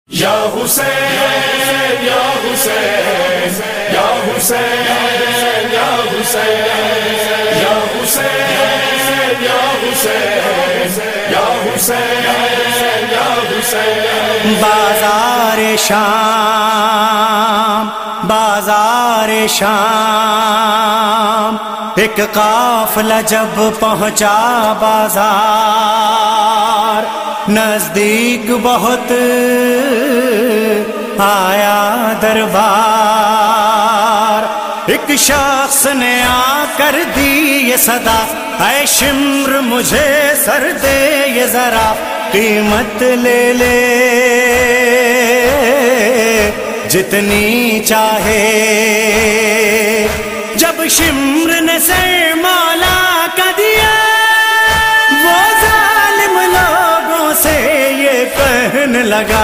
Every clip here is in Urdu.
یا حسین یا حسین یا حسین یا حسین یا حسین یا حسین یا حسین یا حسین بازار شام بازار شام ایک قافلہ جب پہنچا بازار نزدیک بہت آیا دربار ایک شخص نے آ کر دی یہ صدا اے شمر مجھے سر دے یہ ذرا قیمت لے لے جتنی چاہے جب شمر نے سر مولا کا دیا وہ ظالم لوگوں سے یہ کہنے لگا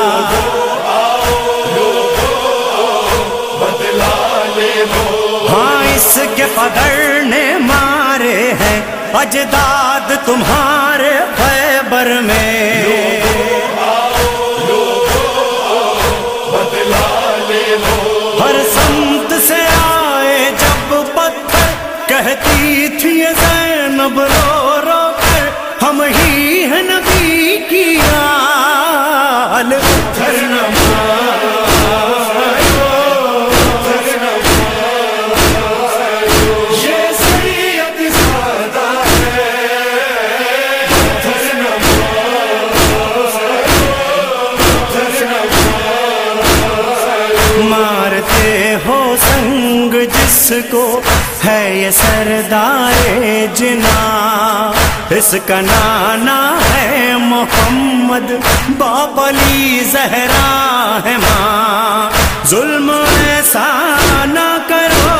ہاں اس کے قدر نے مارے ہیں اجداد تمہارے خیبر میں ہر سمت سے آئے جب پتھر کہتی تھی زینب رو رو کر ہم ہی ہیں نبی کی آل مارتے ہو سنگ جس کو ہے یہ سردار جنا اس کا نانا ہے محمد باپ علی زہرا ہے ماں ظلم ایسا نہ کرو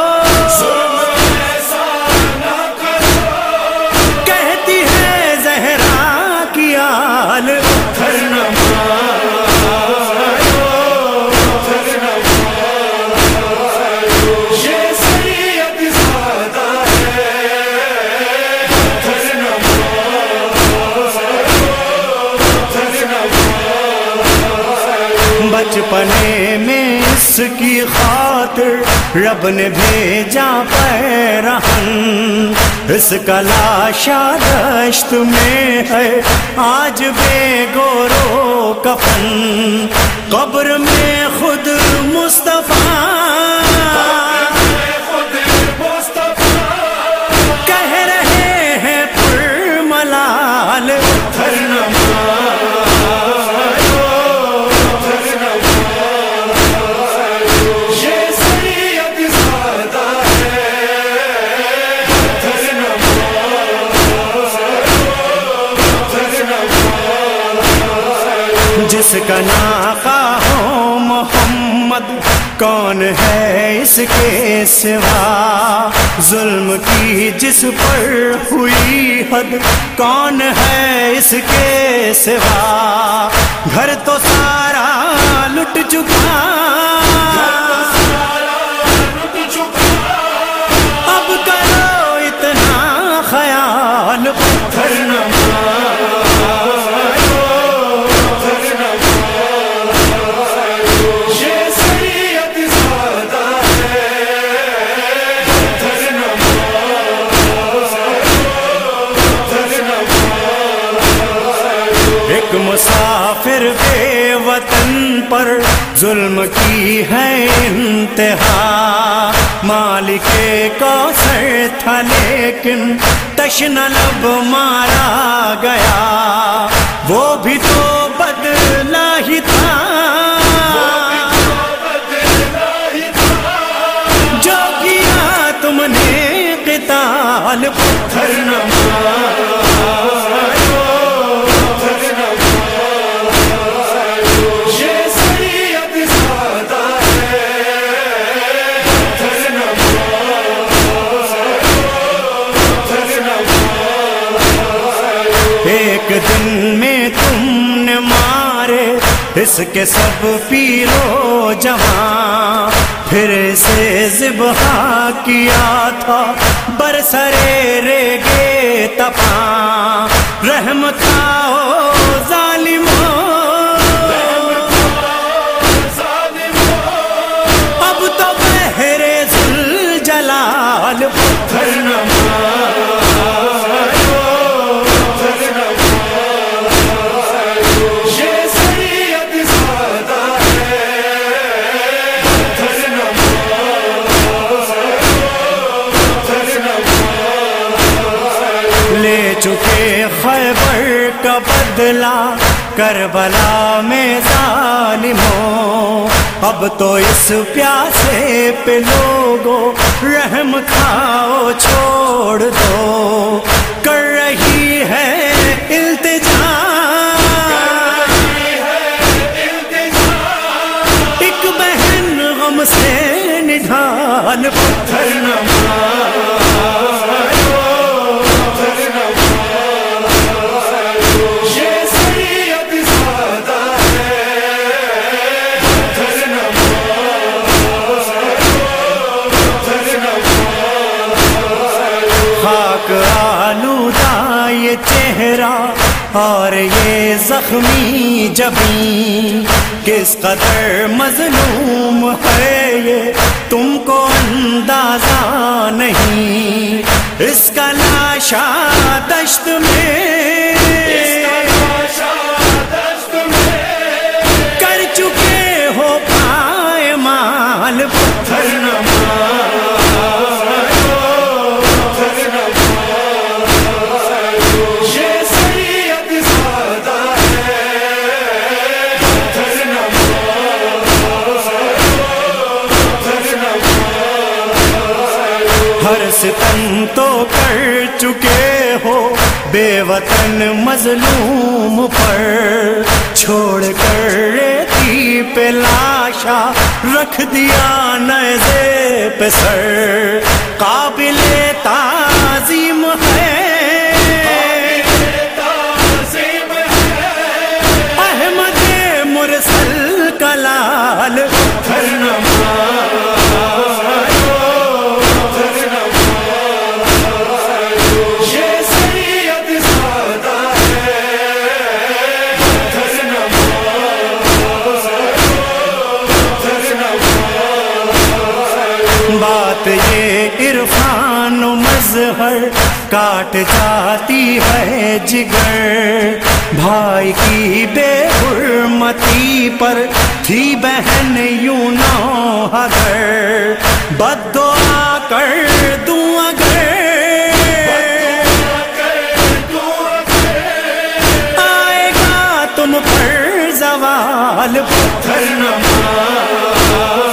کہتی ہے زہرا کی آل بچپنے میں اس کی خاطر رب نے بھیجا پیرہن اس کا لاشا دشت میں ہے آج بے گورو کفن قبر میں خود مصطفیٰ کہہ رہے ہیں پر ملال جس کا ناقہ ہو محمد کون ہے اس کے سوا ظلم کی جس پر ہوئی حد کون ہے اس کے سوا گھر تو سارا لٹ چکا اب کرو اتنا خیال پتھر نہ مسافر بے وطن پر ظلم کی ہے انتہا مالک کوثر تھا لیکن تشنہ لب مارا گیا وہ بھی تو بدلا ہی تھا جو کیا تم نے قتال پتھر نہ ایک دن میں تم نے مارے اس کے سب پیرو جوان پھر اسے ذبح کیا تھا برسرے ریگے تپاں رحم کھاؤ ظالموں بدلا کربلا میں ظالموں، اب تو اس پیاسے پہ لوگوں رحم کھاؤ چھوڑ دو، کر رہی ہے التجا ایک بہن غم سے نڈھال پتھر نہ آلودہ یہ چہرہ اور یہ زخمی جبیں، کس قدر مظلوم ہے یہ تم کو اندازہ نہیں، اس کا لاشا دشت میں کر چکے ہو پائمال پتھر نہ ہر ستم تو کر چکے ہو بے وطن مظلوم پر، چھوڑ کر ریتی پہ لاشا رکھ دیا نیزے پہ سر، قابل تعظیم ہے احمد مرسل کا لال پتھر نہ بات یہ عرفان و مظہر کاٹ جاتی ہے جگر، بھائی کی بے حرمتی پر تھی بہن یوں نو حذر، بد دعا کر دوں اگر آئے گا تم پر زوال پتھر نہ